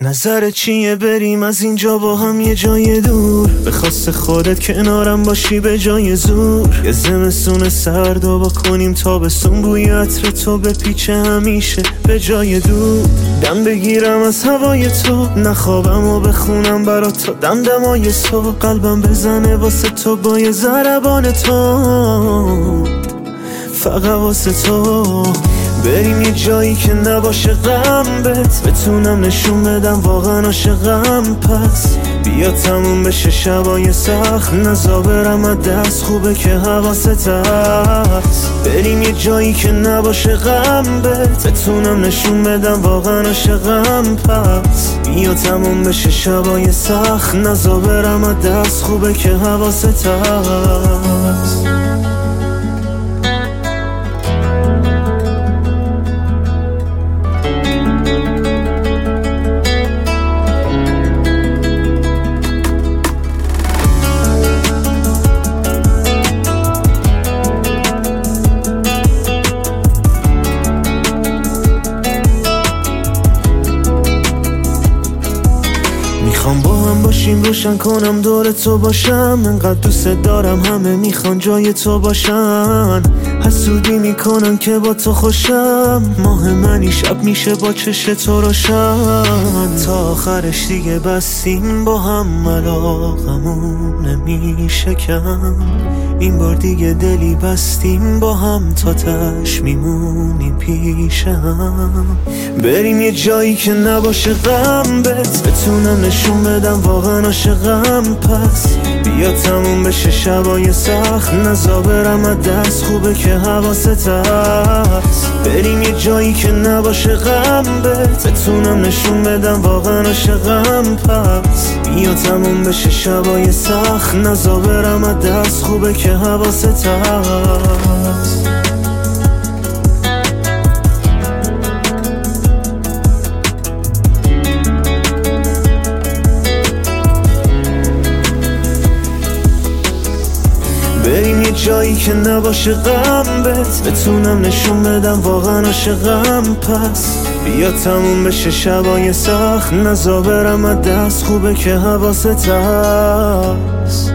نظر چیه بریم از اینجا با هم یه جای دور؟ به خواست خودت کنارم باشی به جای زور. یه زمستون سرد و با کنیم تابستون، بوی عطر تو به پیچه همیشه به جای دور. دم بگیرم از هوای تو، نخوابم و بخونم برا تو دمدمای تو. قلبم بزنه واسه تو با یه ضربان تو، فقط واسه تو. بریم یه جایی که نباشه غم بهت، بتونم نشون بدم واقعا عاشقم. پس بیا تموم بشه شبای سخت، نزا برم از دست، خوبه که حواست هست. بریم یه جایی که نباشه غم بهت، بتونم نشون بدم واقعا عاشقم. پس بیا تموم بشه شبای سخت، نزا برم از دست، خوبه که حواست هست. میخوام با هم باشیم، روشن کنم دور تو باشم. انقدر دوست دارم همه میخوان جای تو باشن. حسودی میکنن که با تو خوشم، ماه منی شب میشه با چش تو روشن. تا آخرش دیگه بستیم با هم، علاقمون نمیشه کم. این بار دیگه دلی بستیم با هم، تا تش میمونیم پیش هم. بریم یه جایی که نباشه غم بهت، بتونم نشون بدم واقعا عاشقم. پس بیا تموم بشه شبای سخت، نزا برم از دست، خوبه که حواست هست. بریم یه جایی که نباشه غم بهت، بتونم نشون بدم واقعا عاشقم. پس بیا تموم بشه شبای سخت، نزا برم از دست، خوبه که حواست هست. بریم یه جایی که نباشه غم بهت، بتونم نشون بدم واقعا عاشقم. پس بیا تموم بشه شبای سخت، نزا برم از دست، خوبه که حواست هست.